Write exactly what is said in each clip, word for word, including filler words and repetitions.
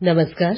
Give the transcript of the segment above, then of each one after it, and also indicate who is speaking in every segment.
Speaker 1: नमस्कार,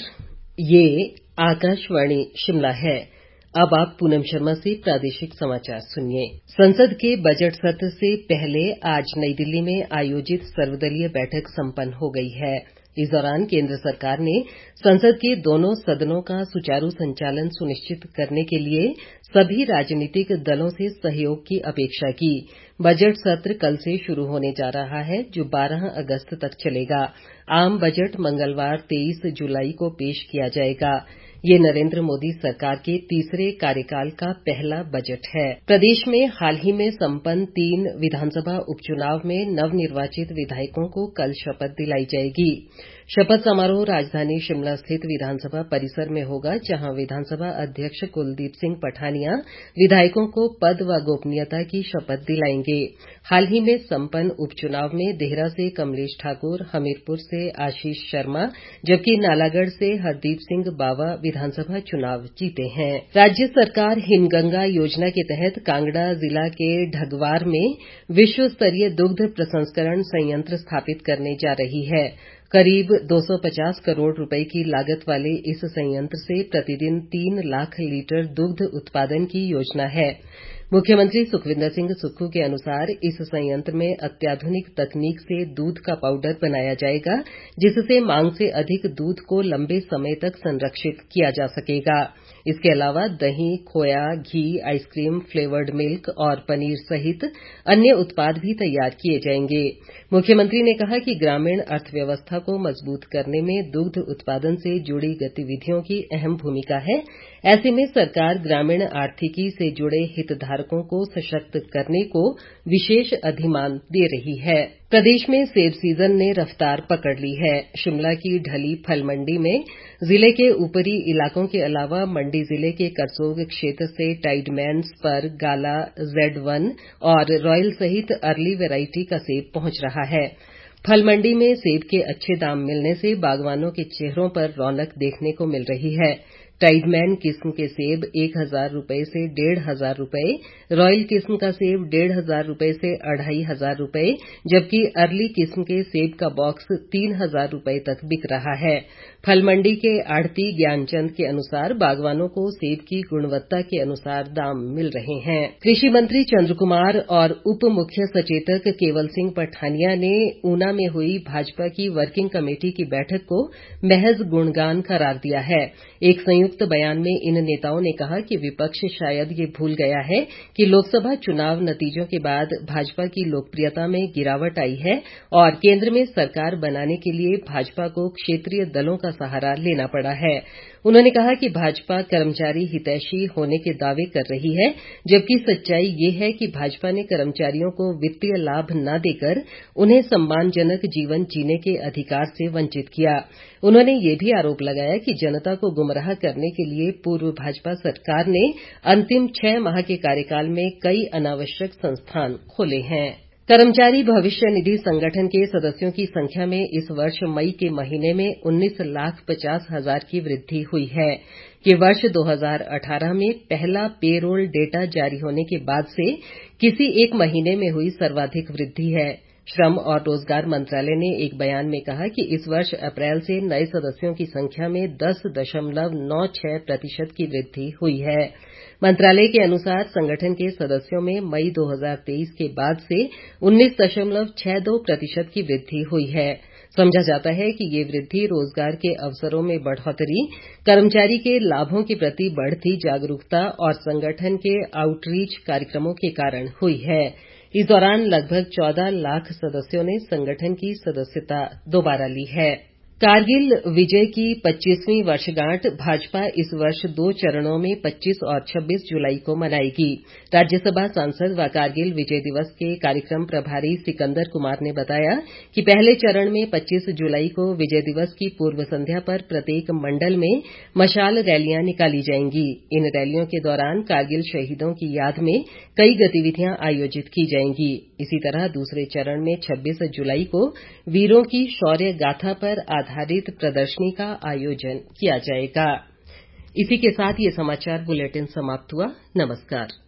Speaker 1: ये आकाशवाणी शिमला है। अब आप पूनम शर्मा से प्रादेशिक समाचार सुनिए। संसद के बजट सत्र से पहले आज नई दिल्ली में आयोजित सर्वदलीय बैठक संपन्न हो गई है। इस दौरान केंद्र सरकार ने संसद के दोनों सदनों का सुचारू संचालन सुनिश्चित करने के लिए सभी राजनीतिक दलों से सहयोग की अपेक्षा की। बजट सत्र कल से शुरू होने जा रहा है, जो बारह अगस्त तक चलेगा। आम बजट मंगलवार तेईस जुलाई को पेश किया जाएगा। ये नरेंद्र मोदी सरकार के तीसरे कार्यकाल का पहला बजट है। प्रदेश में हाल ही में संपन्न तीन विधानसभा उपचुनाव में नवनिर्वाचित विधायकों को कल शपथ दिलाई जाएगी। शपथ समारोह राजधानी शिमला स्थित विधानसभा परिसर में होगा, जहां विधानसभा अध्यक्ष कुलदीप सिंह पठानिया विधायकों को पद व गोपनीयता की शपथ दिलाएंगे। हाल ही में संपन्न उपचुनाव में देहरा से कमलेश ठाकुर, हमीरपुर से आशीष शर्मा जबकि नालागढ़ से हरदीप सिंह बावा विधानसभा चुनाव जीते हैं। राज्य सरकार हिमगंगा योजना के तहत कांगड़ा जिला के ढगवार में विश्व स्तरीय दुग्ध प्रसंस्करण संयंत्र स्थापित करने जा रही है। करीब दो सौ पचास करोड़ रुपए की लागत वाले इस संयंत्र से प्रतिदिन तीन लाख लीटर दुग्ध उत्पादन की योजना है। मुख्यमंत्री सुखविंदर सिंह सुक्खू के अनुसार इस संयंत्र में अत्याधुनिक तकनीक से दूध का पाउडर बनाया जाएगा, जिससे मांग से अधिक दूध को लंबे समय तक संरक्षित किया जा सकेगा। इसके अलावा दही, खोया, घी, आइसक्रीम, फ्लेवर्ड मिल्क और पनीर सहित अन्य उत्पाद भी तैयार किए जाएंगे। मुख्यमंत्री ने कहा कि ग्रामीण अर्थव्यवस्था को मजबूत करने में दुग्ध उत्पादन से जुड़ी गतिविधियों की अहम भूमिका है। ऐसे में सरकार ग्रामीण आर्थिकी से जुड़े हितधारकों को सशक्त करने को विशेष अधिमान दे रही है। प्रदेश में सेब सीजन ने रफ्तार पकड़ ली है। शिमला की ढली फल मंडी में जिले के ऊपरी इलाकों के अलावा मंडी जिले के करसोग क्षेत्र से Tydeman, spur, Gala, Z one और रॉयल सहित अर्ली वैरायटी का सेब पहुंच रहा है। फल मंडी में सेब के अच्छे दाम मिलने से बागवानों के चेहरों पर रौनक देखने को मिल रही है। टाइडमैन किस्म के सेब एक हजार रुपए से डेढ़ हजार रुपए, रॉयल किस्म का सेब डेढ़ हजार रुपए से अढ़ाई हजार रुपए जबकि अर्ली किस्म के सेब का बॉक्स तीन हजार रुपए तक बिक रहा है। फल मंडी के आढ़ती ज्ञानचंद के अनुसार बागवानों को सेब की गुणवत्ता के अनुसार दाम मिल रहे हैं। कृषि मंत्री चंद्र कुमार और उप मुख्य सचेतक केवल सिंह पठानिया ने ऊना में हुई भाजपा की वर्किंग कमेटी की बैठक को महज गुणगान करार दिया है। एक संयुक्त बयान में इन नेताओं ने कहा कि विपक्ष शायद ये भूल गया है कि लोकसभा चुनाव नतीजों के बाद भाजपा की लोकप्रियता में गिरावट आई है और केंद्र में सरकार बनाने के लिए भाजपा को क्षेत्रीय दलों का सहारा लेना पड़ा है। उन्होंने कहा कि भाजपा कर्मचारी हितैषी होने के दावे कर रही है, जबकि सच्चाई ये है कि भाजपा ने कर्मचारियों को वित्तीय लाभ न देकर उन्हें सम्मानजनक जीवन जीने के अधिकार से वंचित किया। उन्होंने ये भी आरोप लगाया कि जनता को गुमराह करने के लिए पूर्व भाजपा सरकार ने अंतिम छह माह के कार्यकाल में कई अनावश्यक संस्थान खोले हैं। कर्मचारी भविष्य निधि संगठन के सदस्यों की संख्या में इस वर्ष मई के महीने में उन्नीस लाख पचास हजार की वृद्धि हुई है। ये वर्ष दो हजार अठारह में पहला पेरोल डेटा जारी होने के बाद से किसी एक महीने में हुई सर्वाधिक वृद्धि है। श्रम और रोजगार मंत्रालय ने एक बयान में कहा कि इस वर्ष अप्रैल से नए सदस्यों की संख्या में दस दशमलव नौ छह प्रतिशत की वृद्धि हुई है। मंत्रालय के अनुसार संगठन के सदस्यों में मई दो हजार तेईस के बाद से उन्नीस दशमलव छह दो प्रतिशत की वृद्धि हुई है। समझा जाता है कि ये वृद्धि रोजगार के अवसरों में बढ़ोतरी, कर्मचारी के लाभों के प्रति बढ़ती जागरूकता और संगठन के आउटरीच कार्यक्रमों के कारण हुई है। इस दौरान लगभग चौदह लाख सदस्यों ने संगठन की सदस्यता दोबारा ली है। कारगिल विजय की पच्चीसवीं वर्षगांठ भाजपा इस वर्ष दो चरणों में पच्चीस और छब्बीस जुलाई को मनाएगी। राज्यसभा सांसद व कारगिल विजय दिवस के कार्यक्रम प्रभारी सिकंदर कुमार ने बताया कि पहले चरण में पच्चीस जुलाई को विजय दिवस की पूर्व संध्या पर प्रत्येक मंडल में मशाल रैलियां निकाली जाएंगी। इन रैलियों के दौरान कारगिल शहीदों की याद में कई गतिविधियां आयोजित की जाएंगी। इसी तरह दूसरे चरण में छब्बीस जुलाई को वीरों की शौर्य गाथा पर आधारित प्रदर्शनी का आयोजन किया जाएगा। इसी के साथ ये समाचार बुलेटिन समाप्त हुआ। नमस्कार।